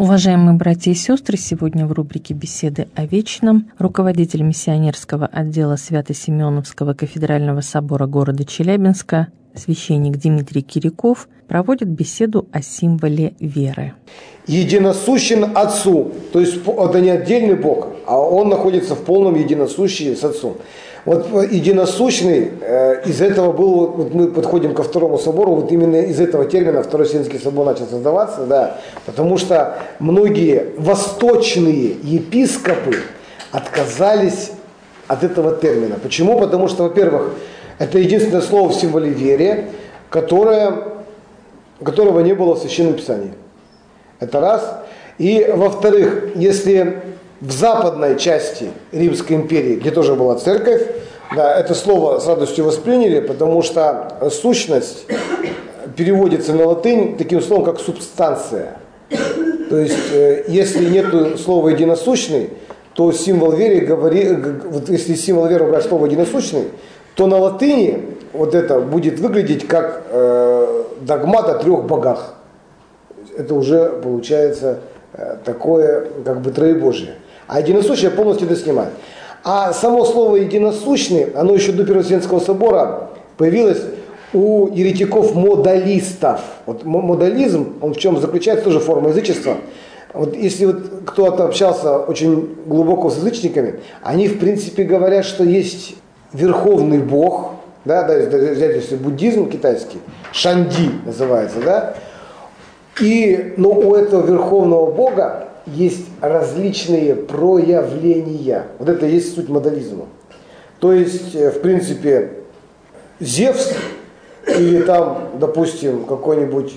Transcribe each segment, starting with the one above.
Уважаемые братья и сестры, сегодня в рубрике «Беседы о вечном» руководитель миссионерского отдела Свято-Симеоновского кафедрального собора города Челябинска, священник Дмитрий Киряков, проводит беседу о символе веры. Единосущен Отцу, то есть это не отдельный Бог, а Он находится в полном единосущии с Отцом. Вот единосущный, из этого был, вот мы подходим ко Второму собору, вот именно из этого термина Второй Вселенский собор начал создаваться, да, потому что многие восточные епископы отказались от этого термина. Почему? Потому что, во-первых, это единственное слово в символе веры, которого не было в Священном Писании. Это раз. И, во-вторых, если в западной части Римской империи, где тоже была церковь, да, это слово с радостью восприняли, потому что сущность переводится на латынь таким словом, как субстанция. То есть, если нет слова единосущный, то символ веры вот если символ веры брать слово единосущный, то на латыни вот это будет выглядеть как догмат о трех богах. Это уже получается такое как бы троебожие. А единосущее полностью это снимает. А само слово единосущный, оно еще до Первого Вселенского собора появилось у еретиков-модалистов. Вот модализм, он в чем заключается, тоже форма язычества. Вот если вот кто-то общался очень глубоко с язычниками, они в принципе говорят, что есть верховный бог, да, взять если буддизм китайский, Шанди называется, да, но у этого верховного бога есть различные проявления. Вот это и есть суть модализма. То есть, в принципе, Зевс или там, допустим, какой-нибудь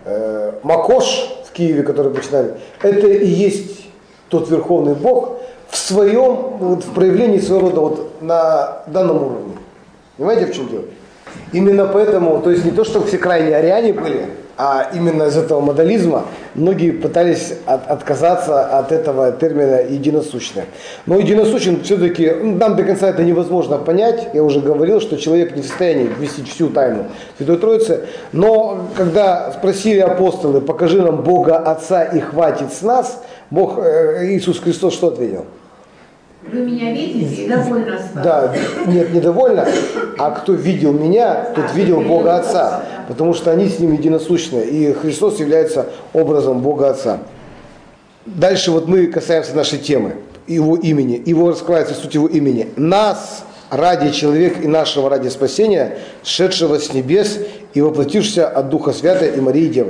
Макош в Киеве, который почитали, это и есть тот верховный бог в своем, вот, в проявлении своего рода вот на данном уровне. Понимаете, в чем дело? Именно поэтому, то есть не то, что все крайние ариане были, а именно из этого модализма многие пытались отказаться от этого термина единосущное. Но единосущен все-таки, нам до конца это невозможно понять. Я уже говорил, что человек не в состоянии вместить всю тайну Святой Троицы. Но когда спросили апостолы, покажи нам Бога Отца и хватит с нас, Бог, Иисус Христос что ответил? Вы меня видите и довольны с вами. Да, нет, недовольно, а кто видел меня, тот видел Бога Отца, потому что они с ним единосущны, и Христос является образом Бога Отца. Дальше вот мы касаемся нашей темы, Его имени, Его раскрывается суть Его имени. Нас ради человека и нашего ради спасения, шедшего с небес и воплотившегося от Духа Святого и Марии Девы.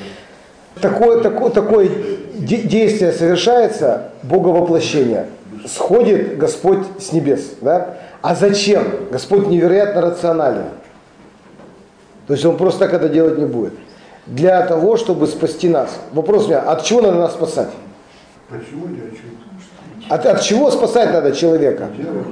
Такое действие совершается, Боговоплощение. Сходит Господь с небес. Да? А зачем? Господь невероятно рационален. То есть Он просто так это делать не будет. Для того, чтобы спасти нас. Вопрос у меня, от чего надо нас спасать? Почему? От чего спасать надо человека?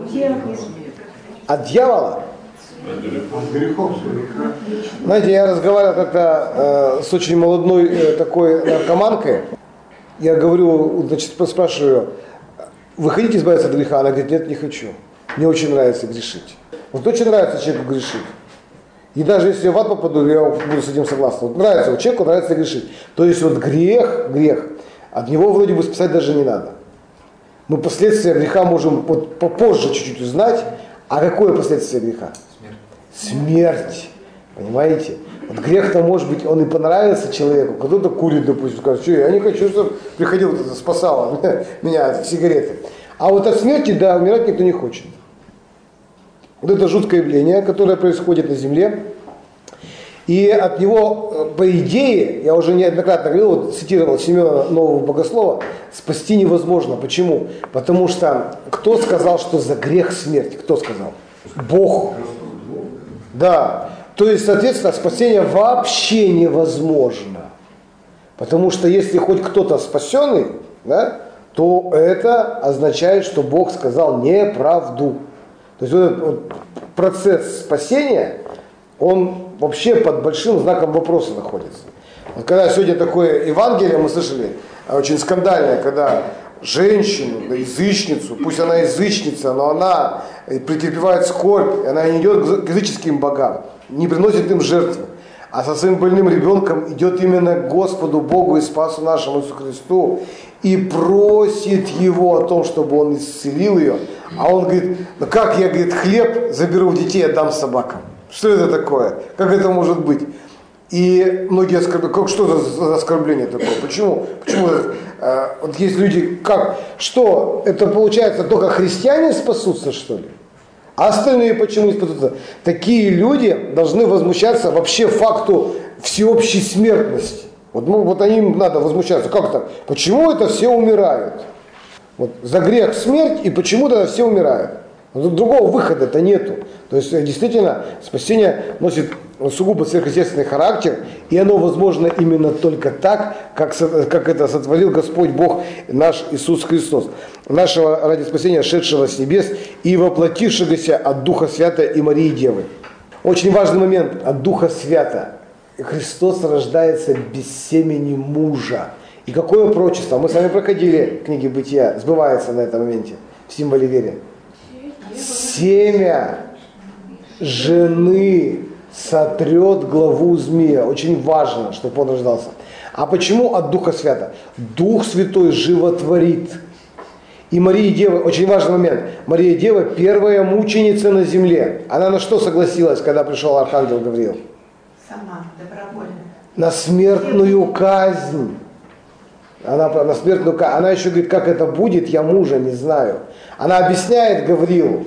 От дьявола? От грехов. Знаете, я разговаривал как-то с очень молодой такой наркоманкой. Я говорю, значит, спрашиваю, вы хотите избавиться от греха? Она говорит, нет, не хочу. Мне очень нравится грешить. Вот очень нравится человеку грешить. И даже если я в ад попаду, я буду с этим согласен. Вот нравится, вот человеку нравится грешить. То есть вот грех, от него вроде бы спасать даже не надо. Мы последствия греха можем вот попозже чуть-чуть узнать. А какое последствие греха? Смерть. Понимаете? Вот грех-то, может быть, он и понравился человеку. Кто-то курит, допустим, скажет, что я не хочу, чтобы приходил, спасало меня от сигареты. А вот от смерти, да, умирать никто не хочет. Вот это жуткое явление, которое происходит на земле. И от него, по идее, я уже неоднократно говорил, вот цитировал Семена Нового Богослова, спасти невозможно. Почему? Потому что кто сказал, что за грех смерть? Кто сказал? Бог. Да. То есть, соответственно, спасение вообще невозможно. Потому что если хоть кто-то спасенный, да, то это означает, что Бог сказал неправду. То есть вот этот вот процесс спасения, он вообще под большим знаком вопроса находится. Вот когда сегодня такое Евангелие мы слышали, очень скандальное, когда женщину, язычницу, пусть она язычница, но она претерпевает скорбь, она не идет к языческим богам, не приносит им жертвы. а со своим больным ребенком идет именно к Господу Богу и Спасу нашему Иисусу Христу и просит Его о том, чтобы Он исцелил ее, а он говорит, ну как я, говорит, хлеб заберу у детей, отдам собакам? Что это такое? Как это может быть? И многие оскорбляют, как, что за оскорбление такое? Почему? Вот есть люди, как? Что? Это получается только христиане спасутся, что ли? А остальные почему не спасутся? Такие люди должны возмущаться вообще факту всеобщей смертности. Вот им надо возмущаться. Как так? Почему это все умирают? Вот за грех смерть, и почему-то все умирают. Другого выхода-то нету. То есть действительно спасение носит сугубо сверхъестественный характер, и оно возможно именно только так, как это сотворил Господь Бог наш Иисус Христос, нашего ради спасения шедшего с небес и воплотившегося от Духа Святого и Марии Девы. Очень важный момент от Духа Святого. Христос рождается без семени мужа. И какое пророчество? Мы с вами проходили книги Бытия, сбывается на этом моменте, в символе веры. Семя жены сотрет главу змея. Очень важно, чтобы он рождался. А почему от Духа Святого? Дух Святой животворит. И Мария Дева, очень важный момент, Мария Дева первая мученица на земле. Она на что согласилась, когда пришел архангел Гавриил? Сама, добровольно. На смертную казнь. Она еще говорит, как это будет, я мужа не знаю. Она объясняет Гавриилу,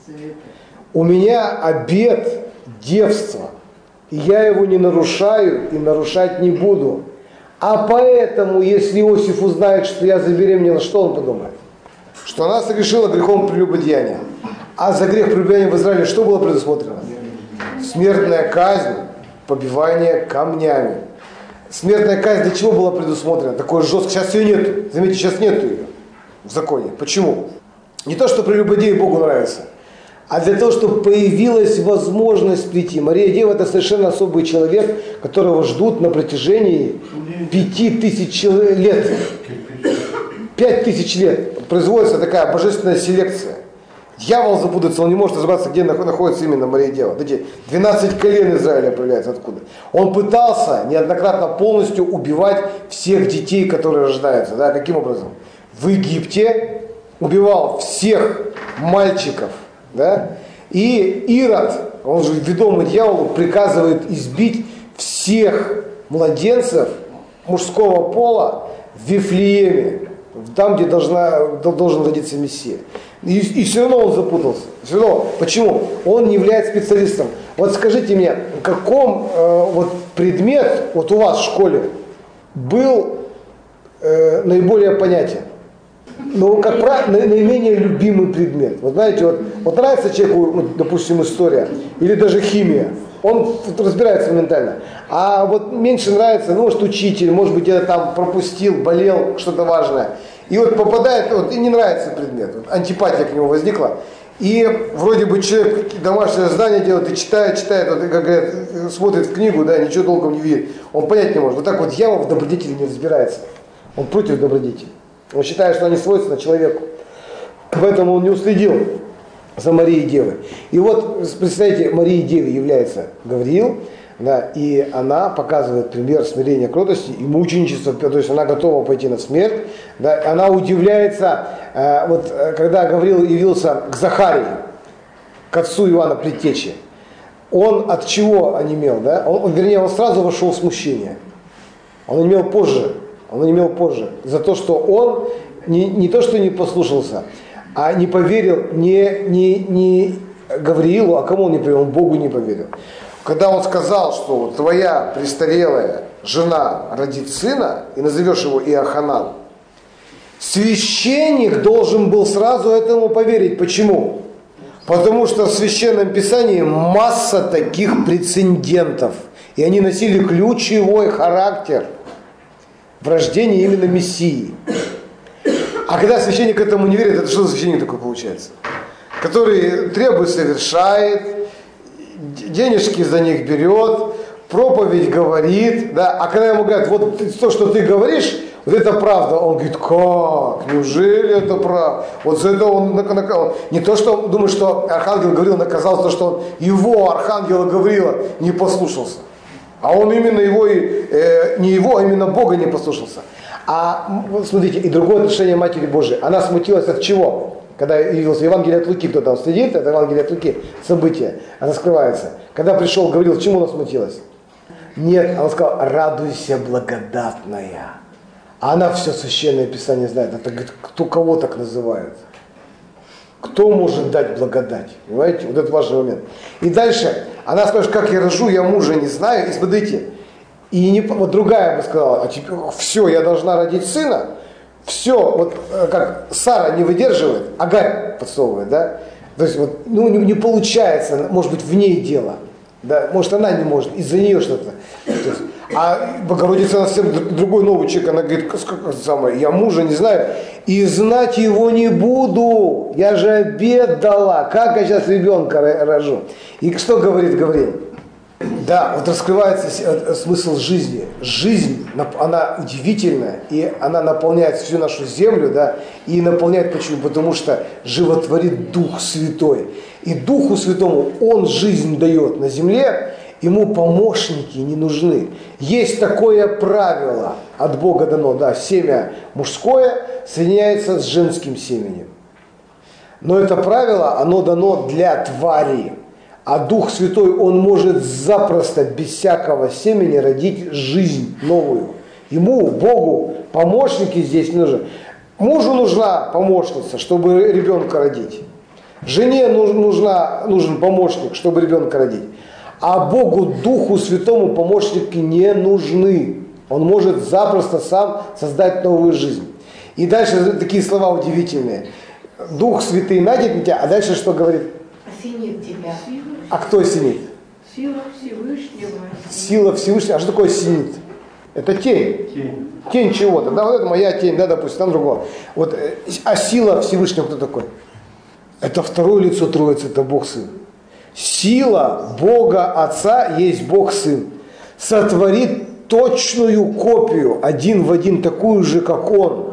у меня обет девства, и я его не нарушаю и нарушать не буду. А поэтому, если Иосиф узнает, что я забеременела, что он подумает? Что она согрешила грехом прелюбодеяния. А за грех прелюбодеяния в Израиле что было предусмотрено? Смертная казнь, побивание камнями. Смертная казнь для чего была предусмотрена? Такое жесткое. Сейчас ее нет. Заметьте, сейчас нет ее в законе. Почему? Не то, что прелюбодеи Богу нравится, а для того, чтобы появилась возможность прийти. Мария Дева – это совершенно особый человек, которого ждут на протяжении 5000 лет. 5000 лет. Производится такая божественная селекция. Дьявол запутается, он не может разобраться, где находится именно Мария Дева. Эти 12 колен Израиля появляются откуда. Он пытался неоднократно полностью убивать всех детей, которые рождаются. Да, каким образом? В Египте убивал всех мальчиков. Да? И Ирод, он же ведомый дьяволу, приказывает избить всех младенцев мужского пола в Вифлееме, там, где должен родиться Мессия. И все равно он запутался. Все равно. Почему? Он не является специалистом. Вот скажите мне, каком предмет у вас в школе был наиболее понятен? Ну, как правило, наименее любимый предмет. Вот знаете, вот нравится человеку, допустим, история или даже химия. Он разбирается моментально. А вот меньше нравится, может, учитель, может быть, где-то там пропустил, болел, что-то важное. И вот попадает, и не нравится предмет. Антипатия к нему возникла. И вроде бы человек домашнее задание делает и читает, вот, как говорят, смотрит в книгу, да, ничего толком не видит. Он понять не может. Вот так вот дьявол в добродетели не разбирается. Он против добродетели. Он считает, что они свойственны человеку. Поэтому он не уследил за Марией Девой. И вот, представьте, Марией Девой является Гавриил, да, и она показывает пример смирения, кротости и мученичества, то есть она готова пойти на смерть. Да, она удивляется, когда Гавриил явился к Захарии, к отцу Иоанна Предтечи, он от чего онемел? Да? Он сразу вошел в смущение. Он онемел позже. За то, что он не то, что не послушался, а не поверил не Гавриилу, а кому он не поверил? Он Богу не поверил. Когда он сказал, что твоя престарелая жена родит сына, и назовешь его Иоханан, священник должен был сразу этому поверить. Почему? Потому что в Священном Писании масса таких прецедентов, и они носили ключевой характер в рождении именно Мессии. А когда священник этому не верит, это что за священник такой получается? Который требы совершает, денежки за них берет, проповедь говорит, да, а когда ему говорят, вот то, что ты говоришь, вот это правда, он говорит, как, неужели это правда? Вот за это он наказал. Не то, что он думает, что архангел Гавриил наказал за то, что он его, архангела Гавриила, не послушался. А он именно его, не его, а именно Бога не послушался. А вот смотрите, и другое отношение Матери Божией. Она смутилась от чего? Когда явился Евангелие от Луки, кто там следит, это Евангелие от Луки, событие раскрывается. Когда пришел, говорил, чему она смутилась? Нет, она сказала, радуйся, благодатная. А она все Священное Писание знает. Это говорит, кто кого так называют? Кто может дать благодать? Понимаете? Вот это важный момент. И дальше, она спрашивает, как я рожу, я мужа не знаю. И смотрите, и не, вот другая бы сказала, а теперь, все, я должна родить сына. Все, вот как Сара не выдерживает, Агарь подсовывает, да? То есть вот, ну, не получается, может быть, в ней дело. Да? Может, она не может, из-за нее что-то. А Богородица, она совсем другой новый человек, она говорит, я мужа не знаю, и знать его не буду, я же обет дала, как я сейчас ребенка рожу. И что говорит Гавриил? Да, вот раскрывается смысл жизни. Жизнь, она удивительная, и она наполняет всю нашу землю, да, и наполняет почему? Потому что животворит Дух Святой. И Духу Святому Он жизнь дает на земле, ему помощники не нужны. Есть такое правило, от Бога дано, да, семя мужское соединяется с женским семенем. Но это правило, оно дано для твари. А Дух Святой, Он может запросто, без всякого семени, родить жизнь новую. Ему, Богу, помощники здесь не нужны. Мужу нужна помощница, чтобы ребенка родить. Жене нужен помощник, чтобы ребенка родить. А Богу, Духу Святому помощники не нужны. Он может запросто сам создать новую жизнь. И дальше такие слова удивительные. Дух Святый надет на тебя, а дальше что говорит? Осенит тебя. А кто осенит? Сила Всевышнего. Сила Всевышнего. А что такое осенит? Это тень. Тень чего-то. Да, вот это моя тень, да, допустим, там другого. Вот, а сила Всевышнего кто такой? Это второе лицо Троицы, это Бог Сын. Сила Бога Отца есть Бог Сын. Сотворит точную копию, один в один, такую же, как Он.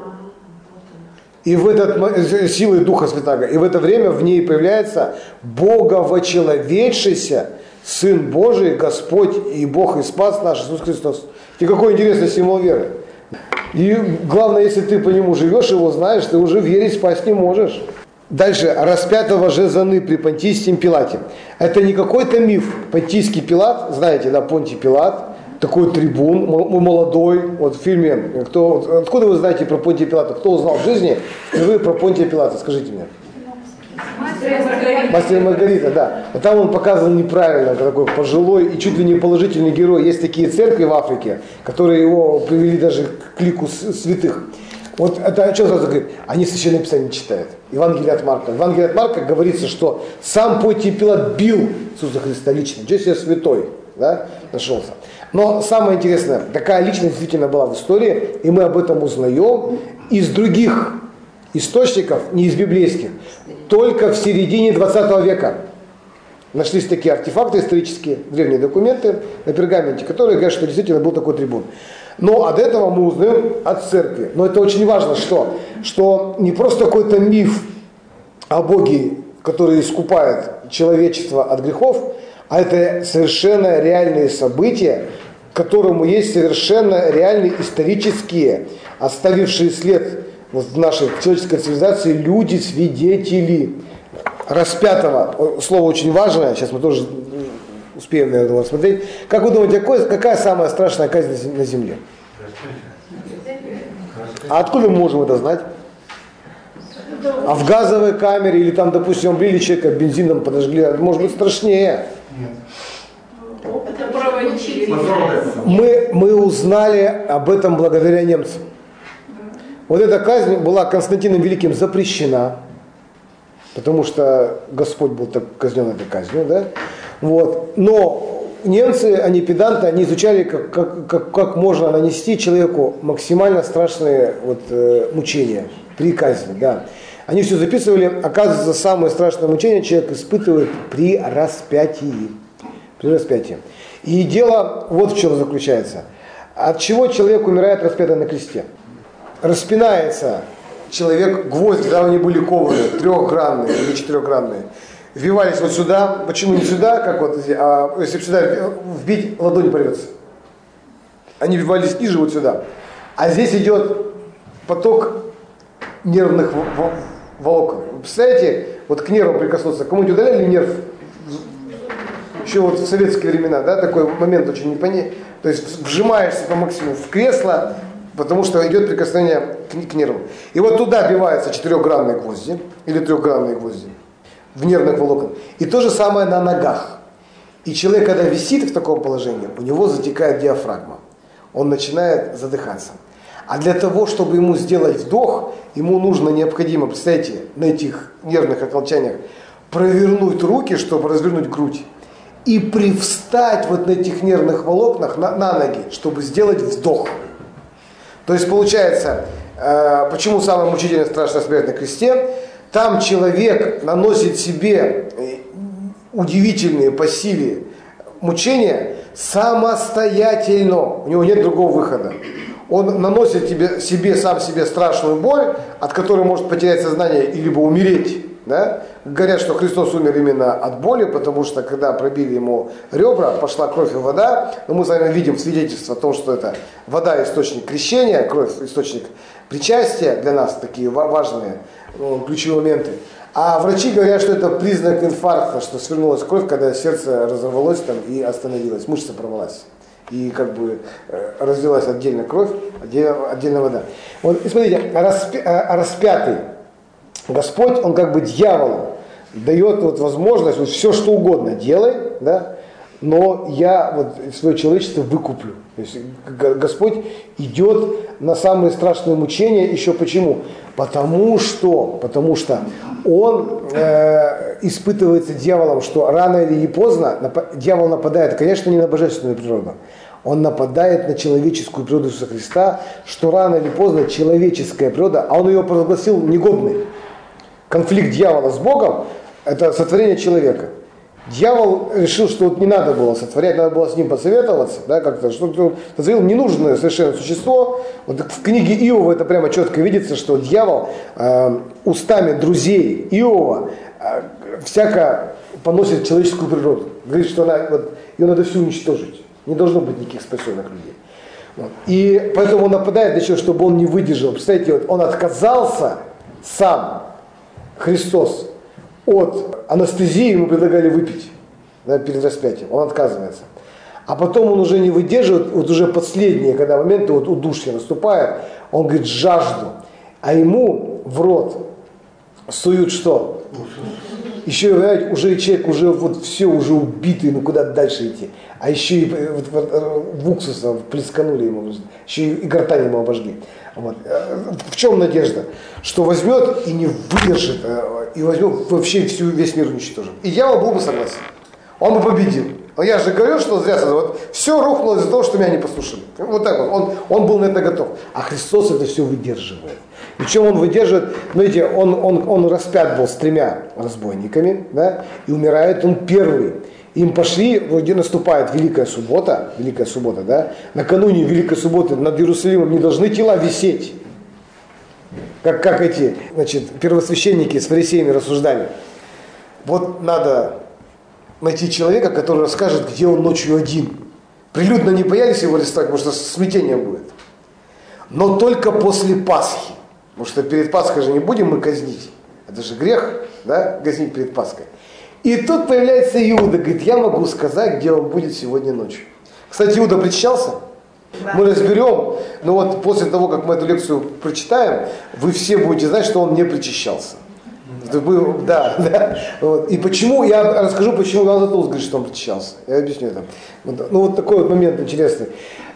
И в этот, силой Духа Святаго, и в это время в ней появляется Боговочеловечийся Сын Божий, Господь и Бог и Спас наш Иисус Христос. И какой интересный символ веры. И главное, если ты по нему живешь, его знаешь, ты уже верить, спасть не можешь. Дальше, распятого же заны при Понтийском Пилате. Это не какой-то миф. Понтийский Пилат, знаете, да, Понтий Пилат, такой трибун, молодой, вот в фильме, откуда вы знаете про Понтия Пилата? Кто узнал в жизни впервые про Понтия Пилата? Скажите мне. Мастер и Маргарита, да. А там он показан неправильно, такой пожилой и чуть ли не положительный герой. Есть такие церкви в Африке, которые его привели даже к лику святых. Вот это что сразу говорит? Они Священное Писание не читают. Евангелие от Марка. В Евангелии от Марка говорится, что сам Понтий Пилат бил Иисуса Христа лично. Ничего себе святой, да, нашелся. Но самое интересное, такая личность действительно была в истории, и мы об этом узнаем из других источников, не из библейских, только в середине 20 века. Нашлись такие артефакты исторические, древние документы на пергаменте, которые говорят, что действительно был такой трибун. Но от этого мы узнаем от церкви. Но это очень важно, что не просто какой-то миф о Боге, который искупает человечество от грехов, а это совершенно реальные события, к которому есть совершенно реальные исторические, оставившие след вот в нашей человеческой цивилизации люди, свидетели распятого. Слово очень важное, сейчас мы тоже успеем, наверное, смотреть. Как вы думаете, какая самая страшная казнь на земле? А откуда мы можем это знать? А в газовой камере или там, допустим, облили человека бензином, подожгли, это может быть страшнее. Мы узнали об этом благодаря немцам. Вот эта казнь была Константином Великим запрещена, потому что Господь был так казнен этой казнью, да? Вот. Но немцы, они педанты, они изучали, как можно нанести человеку максимально страшные мучения при казни, да. Они все записывали, оказывается, самое страшное мучение человек испытывает при распятии. При распятии. И дело вот в чем заключается. От чего человек умирает распятый на кресте? Распинается человек, гвозди, когда они были кованы, трехгранные или четырехгранные. вбивались вот сюда. Почему не сюда, как вот, а если сюда вбить, ладонь порвется. Они вбивались ниже вот сюда. А здесь идет поток нервных волокон. Представляете, вот к нерву прикоснуться. Кому-нибудь удаляли нерв? Еще вот в советские времена, да, такой момент очень непонятный. То есть вжимаешься по максимуму в кресло, потому что идет прикосновение к нерву. И вот туда вбиваются 4-гранные гвозди или 3-гранные гвозди в нервных волокон. И то же самое на ногах. И человек, когда висит в таком положении, у него затекает диафрагма. Он начинает задыхаться. А для того, чтобы ему сделать вдох, ему необходимо, представьте, на этих нервных окончаниях провернуть руки, чтобы развернуть грудь. И привстать вот на этих нервных волокнах на ноги, чтобы сделать вдох. То есть получается, почему самая мучительная страшная смерть на кресте? Там человек наносит себе удивительные по силе мучения самостоятельно. У него нет другого выхода. Он наносит сам себе страшную боль, от которой может потерять сознание и либо умереть. Да? Говорят, что Христос умер именно от боли, потому что когда пробили ему ребра, пошла кровь и вода. Но мы с вами видим свидетельство о том, что это вода источник крещения, кровь источник причастия для нас, такие важные ключевые моменты. А врачи говорят, что это признак инфаркта, что свернулась кровь, когда сердце разорвалось там и остановилось, мышца порвалась. И как бы развилась отдельно кровь, отдельно вода. Вот, и смотрите, распятый Господь, он как бы дьяволу дает вот возможность, вот все что угодно делай, да, но я вот свое человечество выкуплю. То есть Господь идет на самые страшные мучения. Еще почему? Потому что он испытывается дьяволом, что рано или поздно дьявол нападает, конечно, не на божественную природу. Он нападает на человеческую природу Иисуса Христа, что рано или поздно человеческая природа, а он ее провозгласил негодной. Конфликт дьявола с Богом – это сотворение человека. Дьявол решил, что вот не надо было сотворять, надо было с ним посоветоваться, да, как-то, что он сотворил ненужное совершенно существо. Вот в книге Иова это прямо четко видится, что дьявол устами друзей Иова всяко поносит человеческую природу. Говорит, что ее надо всю уничтожить. Не должно быть никаких спасенных людей. Вот. И поэтому он нападает на человека, чтобы он не выдержал. Представляете, вот он отказался сам, Христос, от анестезии, ему предлагали выпить, да, перед распятием. Он отказывается. А потом он уже не выдерживает, вот уже последние, когда моменты вот удушья наступает, он говорит жажду. А ему в рот суют что? Еще, знаете, уже человек уже вот все, уже убитый, ну куда дальше идти. А еще и в уксусом плесканули ему, еще и гортань ему обожгли. Вот. В чем надежда? Что возьмет и не выдержит, и возьмет вообще весь мир уничтожит. И дьявол был бы согласен. Он бы победил. Но я же говорю, что зря вот все рухнуло из-за того, что меня не послушали. Вот так вот. Он был на это готов. А Христос это все выдерживает. Причем он выдерживает, знаете, он распят был с 3 разбойниками, да, и умирает он первый. Им пошли, где наступает Великая Суббота, да, накануне Великой Субботы над Иерусалимом не должны тела висеть, как эти, значит, первосвященники с фарисеями рассуждали. Вот надо найти человека, который расскажет, где он ночью один. Прилюдно не боялись его арестовать, потому что смятение будет. Но только после Пасхи. Потому что перед Пасхой же не будем мы казнить. Это же грех, да, казнить перед Пасхой. И тут появляется Иуда, говорит, я могу сказать, где он будет сегодня ночью. Кстати, Иуда причащался. Мы разберем, но вот после того, как мы эту лекцию прочитаем, вы все будете знать, что он не причащался. Да. Вот. И почему, я расскажу, почему Иоанн Златоуст говорит, что он причащался. Я объясню это. Ну вот такой вот момент интересный.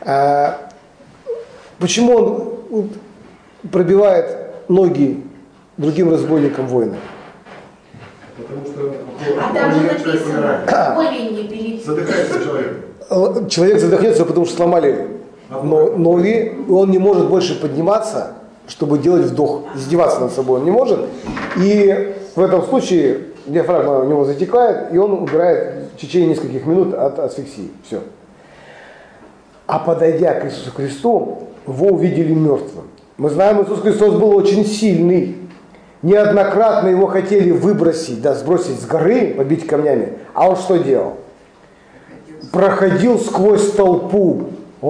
Почему он пробивает ноги другим разбойникам воина? Потому что А там же написано, более не перейти. задыхается человек. Человек задохнется, потому что сломали ноги, и он не может больше подниматься, чтобы делать вдох. Издеваться над собой он не может. И в этом случае диафрагма у него затекает, и он умирает в течение нескольких минут от асфиксии. Все. А подойдя к Иисусу Христу, его увидели мертвым. Мы знаем, Иисус Христос был очень сильный. Неоднократно его хотели выбросить, да, сбросить с горы, побить камнями. А он что делал? Проходил сквозь толпу.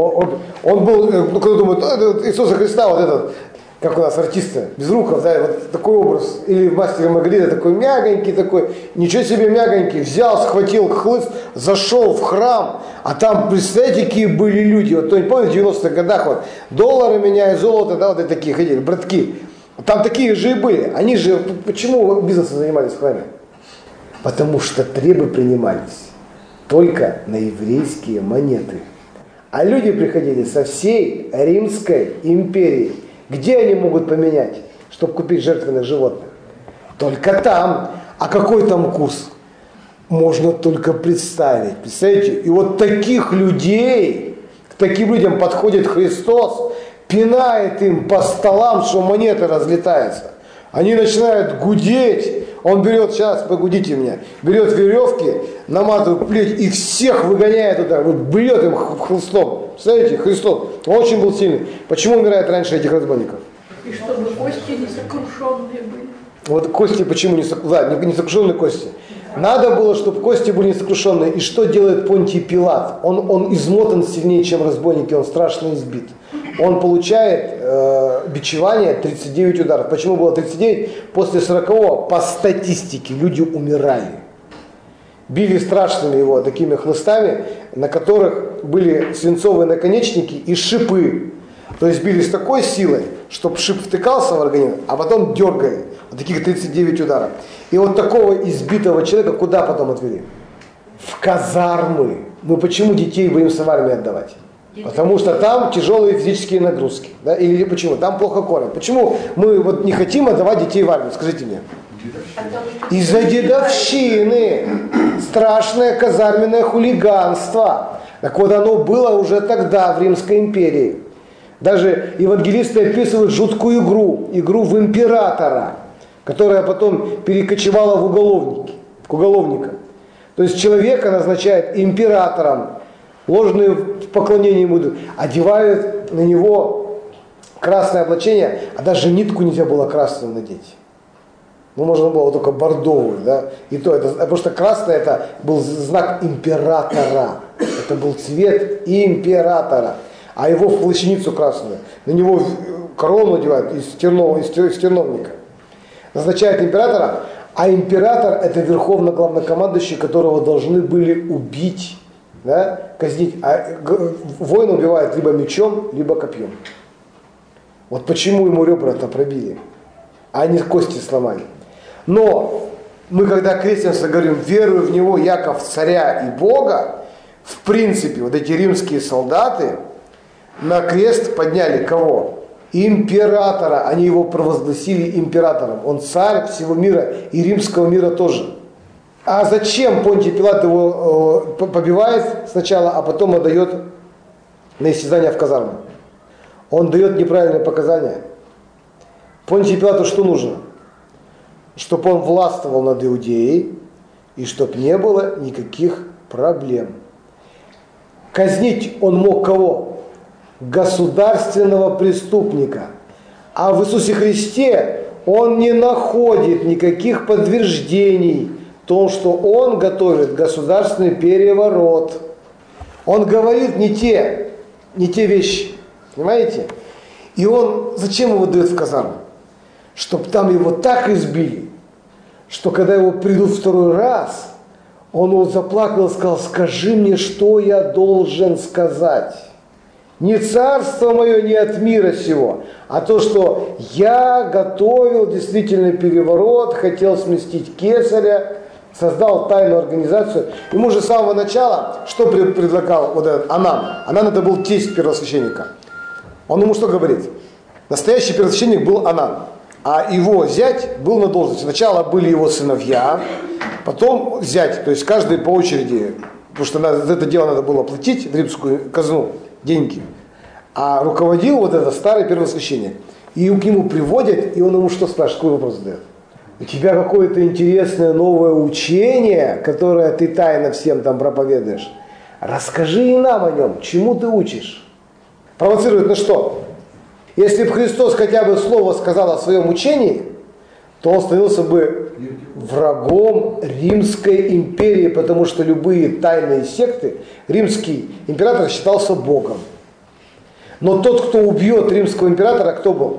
Он был, ну, кто думает, Иисуса Христа, вот этот, как у нас артисты, Безруков, да, вот такой образ, или в «Мастере и Маргарита» такой мягонький такой, ничего себе мягонький, взял, схватил хлыст, зашел в храм, а там, представляете, какие были люди, вот кто-нибудь помнит, в 90-х годах вот, доллары меняют, золото, да, вот такие ходили, братки, там такие же и были, они же, почему бизнесом занимались в храме? Потому что требы принимались только на еврейские монеты. А люди приходили со всей Римской империи. Где они могут поменять, чтобы купить жертвенных животных? Только там. А какой там курс? Можно только представить. Представляете? И вот таких людей, к таким людям подходит Христос, пинает им по столам, что монеты разлетаются. Они начинают гудеть. Он берет, сейчас погудите меня, берет веревки, наматывает плеть и всех выгоняет туда, бьет им хлыстом. Представляете, Христос, он очень был сильный. Почему умирает раньше этих разбойников? И чтобы кости не сокрушенные были. Вот кости почему не сокрушенные кости? Надо было, чтобы кости были не сокрушенные. И что делает Понтий Пилат? Он измотан сильнее, чем разбойники, он страшно избит. Он получает бичевание 39 ударов. Почему было 39? После 40-го, по статистике, люди умирали. Били страшными его такими хлыстами, на которых были свинцовые наконечники и шипы. То есть били с такой силой, чтобы шип втыкался в организм, а потом дергали. Вот таких 39 ударов. И вот такого избитого человека куда потом отвели? В казармы. Мы почему детей боимся в армию отдавать? Потому что там тяжелые физические нагрузки. Да? Или почему? Там плохо кормят. Почему мы вот не хотим отдавать детей в армию? Скажите мне. Из-за дедовщины. Страшное казарменное хулиганство. Так вот оно было уже тогда в Римской империи. Даже евангелисты описывают жуткую игру в императора, которая потом перекочевала в уголовника. То есть человека назначают императором, ложные поклонения ему идут, одевают на него красное облачение, а даже нитку нельзя было красную надеть. Ну, можно было только бордовую, да, и то это, потому что красное это был знак императора, это был цвет императора, а его в плащаницу красную, на него корону одевают из терновника, назначают императора, а император это верховный главнокомандующий, которого должны были убить, да, казнить, а воина убивают либо мечом, либо копьем. Вот почему ему ребра-то пробили, а они кости сломали. Но мы, когда крестимся, говорим, верую в него, Яков, царя и Бога, в принципе, вот эти римские солдаты на крест подняли кого? Императора. Они его провозгласили императором. Он царь всего мира и римского мира тоже. А зачем Понтий Пилат его побивает сначала, а потом отдает на истязание в казарму? Он дает неправильные показания. Понтию Пилату что нужно? Чтобы он властвовал над Иудеей и чтобы не было никаких проблем. Казнить он мог кого? Государственного преступника. А в Иисусе Христе он не находит никаких подтверждений в том, что он готовит государственный переворот. Он говорит не те вещи. Понимаете? И он, зачем его дает в казарму? Чтобы там его так избили, что когда его придут второй раз, он вот заплакал и сказал, скажи мне, что я должен сказать. Не царство мое, не от мира сего, а то, что я готовил действительно переворот, хотел сместить кесаря, создал тайную организацию. Ему же с самого начала, что предлагал вот этот Анан? Анан это был тесть первосвященника. Он ему что говорит? Настоящий первосвященник был Анан, а его зять был на должности. Сначала были его сыновья, потом зять, то есть каждый по очереди, потому что за это дело надо было платить в римскую казну деньги. А руководил вот этот старый первосвященник. И к нему приводят, и он ему что спрашивает, какой вопрос задает? У тебя какое-то интересное новое учение, которое ты тайно всем там проповедуешь. Расскажи и нам о нем, чему ты учишь. Провоцирует на что? Если бы Христос хотя бы слово сказал о своем учении, то он становился бы врагом Римской империи, потому что любые тайные секты, римский император считался богом. Но тот, кто убьет римского императора, кто был?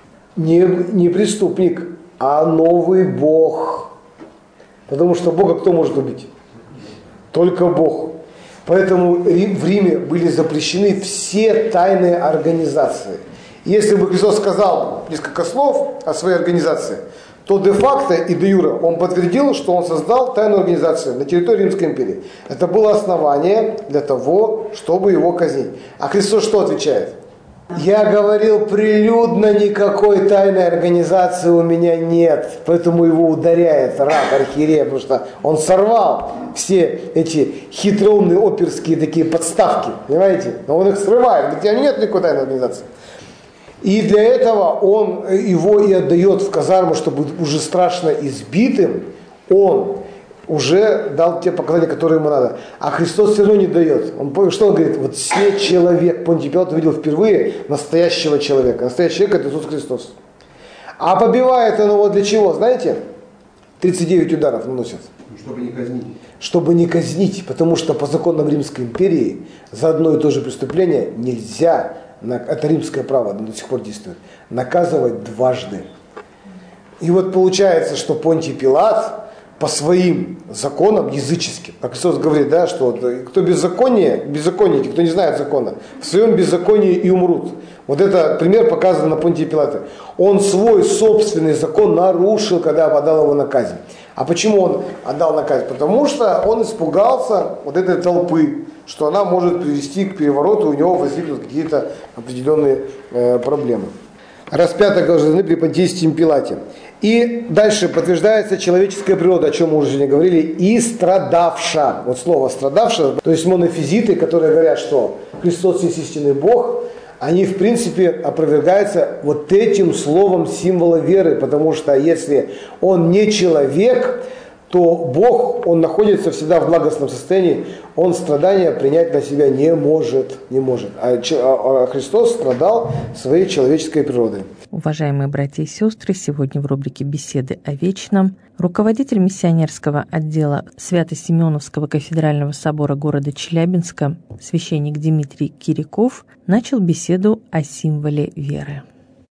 Не преступник, а новый бог. Потому что Бога кто может убить? Только Бог. Поэтому в Риме были запрещены все тайные организации. Если бы Христос сказал несколько слов о своей организации, то де-факто и де-юре он подтвердил, что он создал тайную организацию на территории Римской империи. Это было основание для того, чтобы его казнить. А Христос что отвечает? Я говорил прилюдно, никакой тайной организации у меня нет. Поэтому его ударяет раб архиерея, потому что он сорвал все эти хитроумные оперские такие подставки. Понимаете? Но он их срывает. Говорит, у меня нет никакой тайной организации. И для этого он его и отдает в казарму, чтобы уже страшно избитым, он уже дал те показания, которые ему надо. А Христос все равно не дает. Что он говорит? Вот все человек, Понтий Пилат увидел впервые настоящего человека. Настоящий человек – это Иисус Христос. А побивает он его для чего, знаете? 39 ударов наносит. Чтобы не казнить. Чтобы не казнить, потому что по законам Римской империи за одно и то же преступление нельзя, это римское право до сих пор действует, наказывать дважды. И вот получается, что Понтий Пилат по своим законам языческим, как Христос говорит, да, что кто беззаконники, кто не знает закона, в своем беззаконии и умрут. Вот это пример показан на Понтии Пилате. Он свой собственный закон нарушил, когда отдал его на казнь. А почему он отдал на казнь? Потому что он испугался вот этой толпы, что она может привести к перевороту, у него возникнут какие-то определенные проблемы. Распятых должны при Понтийском Пилате. И дальше подтверждается человеческая природа, о чем мы уже сегодня говорили, и страдавша. Вот слово страдавша, то есть монофизиты, которые говорят, что Христос есть истинный Бог, они в принципе опровергаются вот этим словом символа веры, потому что если он не человек, то Бог, он находится всегда в благостном состоянии, он страдания принять на себя не может. А Христос страдал своей человеческой природой. Уважаемые братья и сестры, сегодня в рубрике «Беседы о вечном» руководитель миссионерского отдела Свято-Симеоновского кафедрального собора города Челябинска, священник Дмитрий Кириков, начал беседу о символе веры.